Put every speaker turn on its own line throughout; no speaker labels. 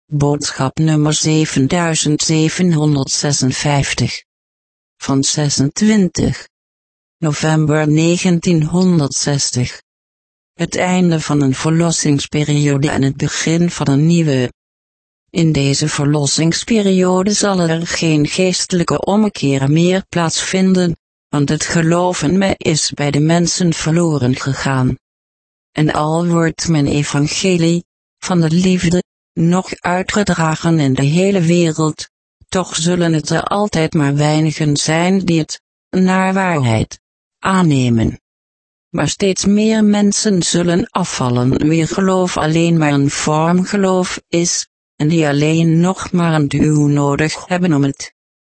Boodschap nummer 7756. Van 26 november 1960. Het einde van een verlossingsperiode en het begin van een nieuwe. In deze verlossingsperiode zal er geen geestelijke ommekeer meer plaatsvinden, want het geloven mij is bij de mensen verloren gegaan. En al wordt mijn evangelie, van de liefde, nog uitgedragen in de hele wereld, toch zullen het er altijd maar weinigen zijn die het, naar waarheid, aannemen. Maar steeds meer mensen zullen afvallen wie geloof alleen maar een vormgeloof is, en die alleen nog maar een duw nodig hebben om het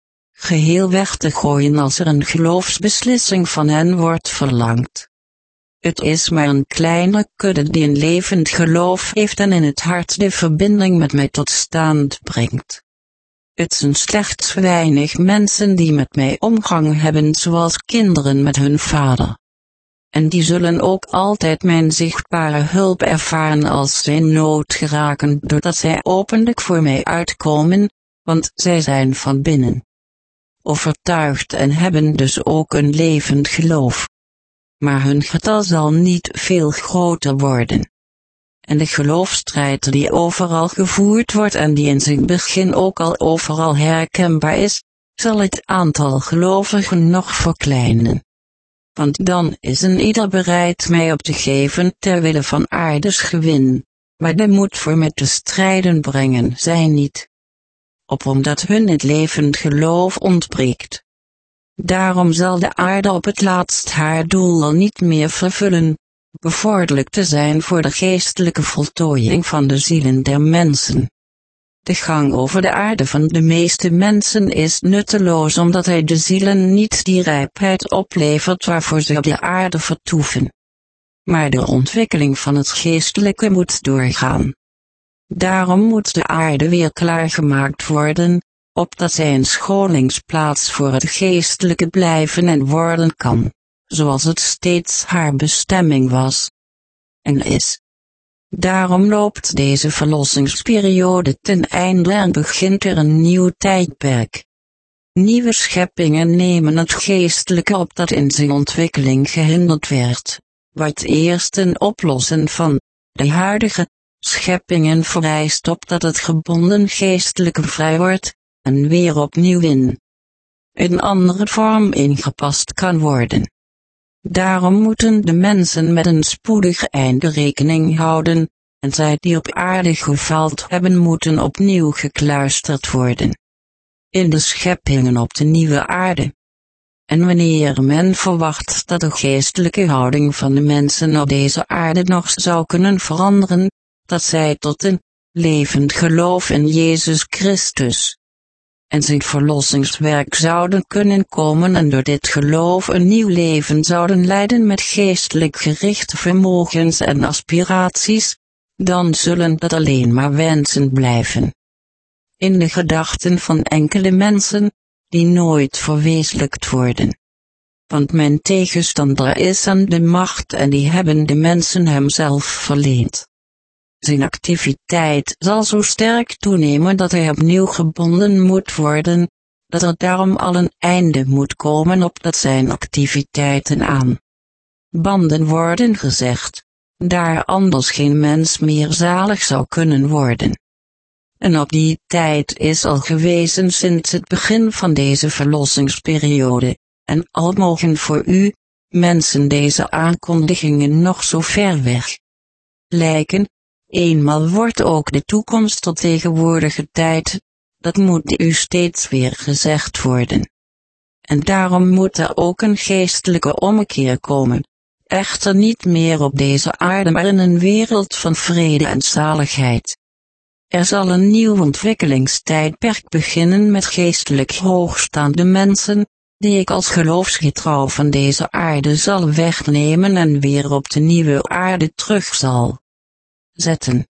geheel weg te gooien als er een geloofsbeslissing van hen wordt verlangd. Het is maar een kleine kudde die een levend geloof heeft en in het hart de verbinding met mij tot stand brengt. Het zijn slechts weinig mensen die met mij omgang hebben zoals kinderen met hun vader. En die zullen ook altijd mijn zichtbare hulp ervaren als zij in nood geraken doordat zij openlijk voor mij uitkomen, want zij zijn van binnen overtuigd en hebben dus ook een levend geloof. Maar hun getal zal niet veel groter worden. En de geloofsstrijd die overal gevoerd wordt en die in zijn begin ook al overal herkenbaar is, zal het aantal gelovigen nog verkleinen. Want dan is een ieder bereid mij op te geven ter wille van aardes gewin, maar de moed voor mij te strijden brengen zij niet. Omdat hun het levend geloof ontbreekt. Daarom zal de aarde op het laatst haar doel al niet meer vervullen, bevorderlijk te zijn voor de geestelijke voltooiing van de zielen der mensen. De gang over de aarde van de meeste mensen is nutteloos omdat hij de zielen niet die rijpheid oplevert waarvoor ze op de aarde vertoeven. Maar de ontwikkeling van het geestelijke moet doorgaan. Daarom moet de aarde weer klaargemaakt worden, opdat zij een scholingsplaats voor het geestelijke blijven en worden kan, zoals het steeds haar bestemming was en is. Daarom loopt deze verlossingsperiode ten einde en begint er een nieuw tijdperk. Nieuwe scheppingen nemen het geestelijke op dat in zijn ontwikkeling gehinderd werd, wat eerst een oplossen van de huidige scheppingen vereist opdat het gebonden geestelijke vrij wordt, en weer opnieuw in een andere vorm ingepast kan worden. Daarom moeten de mensen met een spoedig einde rekening houden, en zij die op aarde gefaald hebben moeten opnieuw gekluisterd worden. In de scheppingen op de nieuwe aarde. En wanneer men verwacht dat de geestelijke houding van de mensen op deze aarde nog zou kunnen veranderen, dat zij tot een levend geloof in Jezus Christus en zijn verlossingswerk zouden kunnen komen en door dit geloof een nieuw leven zouden leiden met geestelijk gerichte vermogens en aspiraties, dan zullen dat alleen maar wensen blijven. In de gedachten van enkele mensen, die nooit verwezenlijkt worden. Want mijn tegenstander is aan de macht en die hebben de mensen hemzelf verleend. Zijn activiteit zal zo sterk toenemen dat hij opnieuw gebonden moet worden, dat er daarom al een einde moet komen opdat zijn activiteiten aan banden worden gezegd, daar anders geen mens meer zalig zou kunnen worden. En op die tijd is al gewezen sinds het begin van deze verlossingsperiode, en al mogen voor u, mensen deze aankondigingen nog zo ver weg lijken. Eenmaal wordt ook de toekomst tot tegenwoordige tijd, dat moet u steeds weer gezegd worden. En daarom moet er ook een geestelijke ommekeer komen, echter niet meer op deze aarde maar in een wereld van vrede en zaligheid. Er zal een nieuw ontwikkelingstijdperk beginnen met geestelijk hoogstaande mensen, die ik als geloofsgetrouw van deze aarde zal wegnemen en weer op de nieuwe aarde terug zal zetten.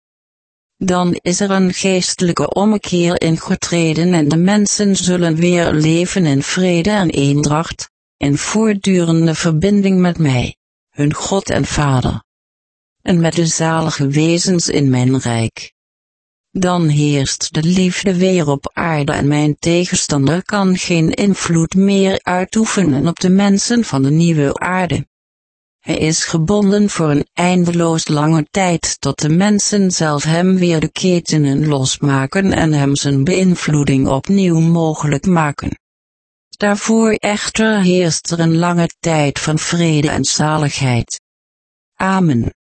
Dan is er een geestelijke ommekeer ingetreden en de mensen zullen weer leven in vrede en eendracht, in voortdurende verbinding met mij, hun God en Vader, en met de zalige wezens in mijn rijk. Dan heerst de liefde weer op aarde en mijn tegenstander kan geen invloed meer uitoefenen op de mensen van de nieuwe aarde. Hij is gebonden voor een eindeloos lange tijd tot de mensen zelf hem weer de ketenen losmaken en hem zijn beïnvloeding opnieuw mogelijk maken. Daarvoor echter heerst er een lange tijd van vrede en zaligheid. Amen.